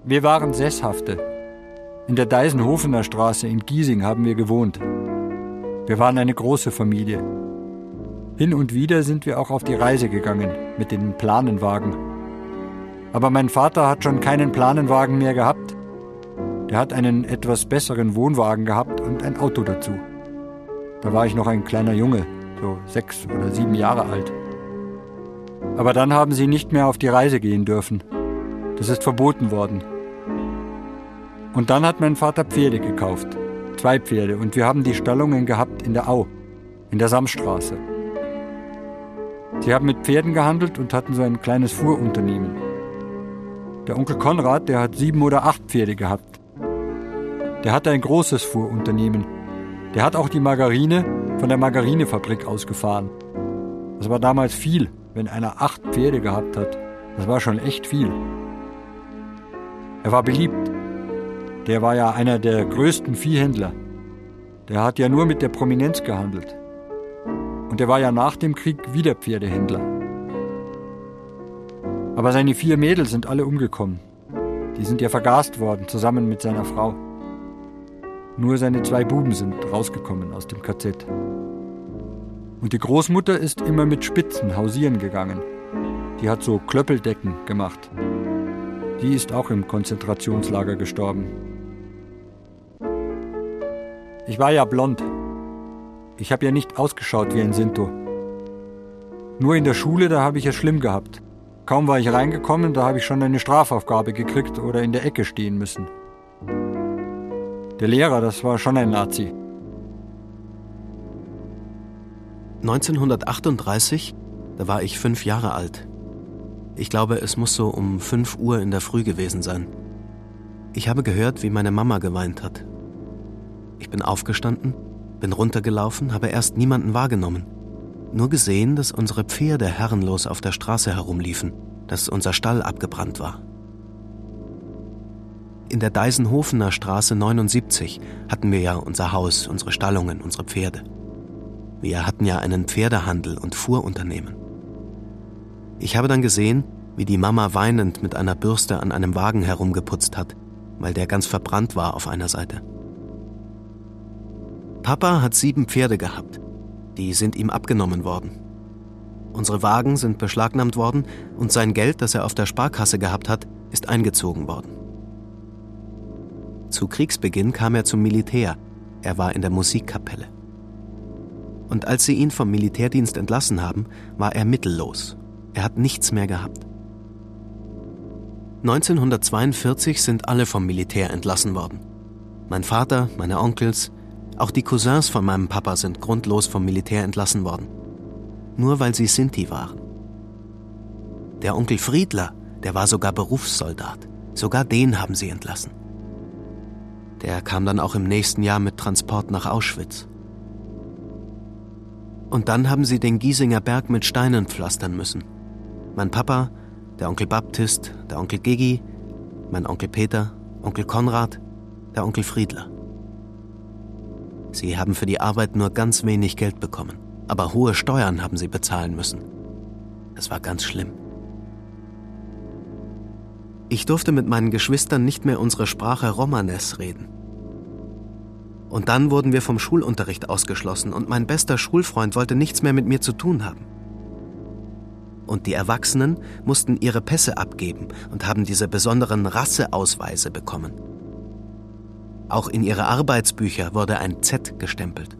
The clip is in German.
Wir waren Sesshafte. In der Deisenhofener Straße in Giesing haben wir gewohnt. Wir waren eine große Familie. Hin und wieder sind wir auch auf die Reise gegangen mit den Planenwagen. Aber mein Vater hat schon keinen Planenwagen mehr gehabt. Der hat einen etwas besseren Wohnwagen gehabt und ein Auto dazu. Da war ich noch ein kleiner Junge, so 6 oder 7 Jahre alt. Aber dann haben sie nicht mehr auf die Reise gehen dürfen. Das ist verboten worden. Und dann hat mein Vater Pferde gekauft. 2 Pferde. Und wir haben die Stallungen gehabt in der Au, in der Samstraße. Sie haben mit Pferden gehandelt und hatten so ein kleines Fuhrunternehmen. Der Onkel Konrad, der hat 7 oder 8 Pferde gehabt. Der hatte ein großes Fuhrunternehmen. Der hat auch die Margarine von der Margarinefabrik ausgefahren. Das war damals viel, wenn einer 8 Pferde gehabt hat. Das war schon echt viel. Er war beliebt. Der war ja einer der größten Viehhändler. Der hat ja nur mit der Prominenz gehandelt. Und er war ja nach dem Krieg wieder Pferdehändler. Aber seine 4 Mädels sind alle umgekommen. Die sind ja vergast worden, zusammen mit seiner Frau. Nur seine 2 Buben sind rausgekommen aus dem KZ. Und die Großmutter ist immer mit Spitzen hausieren gegangen. Die hat so Klöppeldecken gemacht. Die ist auch im Konzentrationslager gestorben. Ich war ja blond. Ich habe ja nicht ausgeschaut wie ein Sinto. Nur in der Schule, da habe ich es schlimm gehabt. Kaum war ich reingekommen, da habe ich schon eine Strafaufgabe gekriegt oder in der Ecke stehen müssen. Der Lehrer, das war schon ein Nazi. 1938, da war ich 5 Jahre alt. Ich glaube, es muss so um 5 Uhr in der Früh gewesen sein. Ich habe gehört, wie meine Mama geweint hat. Ich bin aufgestanden, bin runtergelaufen, habe erst niemanden wahrgenommen. Nur gesehen, dass unsere Pferde herrenlos auf der Straße herumliefen, dass unser Stall abgebrannt war. In der Deisenhofener Straße 79 hatten wir ja unser Haus, unsere Stallungen, unsere Pferde. Wir hatten ja einen Pferdehandel und Fuhrunternehmen. Ich habe dann gesehen, wie die Mama weinend mit einer Bürste an einem Wagen herumgeputzt hat, weil der ganz verbrannt war auf einer Seite. Papa hat 7 Pferde gehabt. Die sind ihm abgenommen worden. Unsere Wagen sind beschlagnahmt worden und sein Geld, das er auf der Sparkasse gehabt hat, ist eingezogen worden. Zu Kriegsbeginn kam er zum Militär. Er war in der Musikkapelle. Und als sie ihn vom Militärdienst entlassen haben, war er mittellos. Er hat nichts mehr gehabt. 1942 sind alle vom Militär entlassen worden. Mein Vater, meine Onkels, auch die Cousins von meinem Papa sind grundlos vom Militär entlassen worden. Nur weil sie Sinti waren. Der Onkel Friedler, der war sogar Berufssoldat. Sogar den haben sie entlassen. Der kam dann auch im nächsten Jahr mit Transport nach Auschwitz. Und dann haben sie den Giesinger Berg mit Steinen pflastern müssen. Mein Papa, der Onkel Baptist, der Onkel Gigi, mein Onkel Peter, Onkel Konrad, der Onkel Friedler. Sie haben für die Arbeit nur ganz wenig Geld bekommen, aber hohe Steuern haben sie bezahlen müssen. Das war ganz schlimm. Ich durfte mit meinen Geschwistern nicht mehr unsere Sprache Romanes reden. Und dann wurden wir vom Schulunterricht ausgeschlossen und mein bester Schulfreund wollte nichts mehr mit mir zu tun haben. Und die Erwachsenen mussten ihre Pässe abgeben und haben diese besonderen Rasseausweise bekommen. Auch in ihre Arbeitsbücher wurde ein Z gestempelt.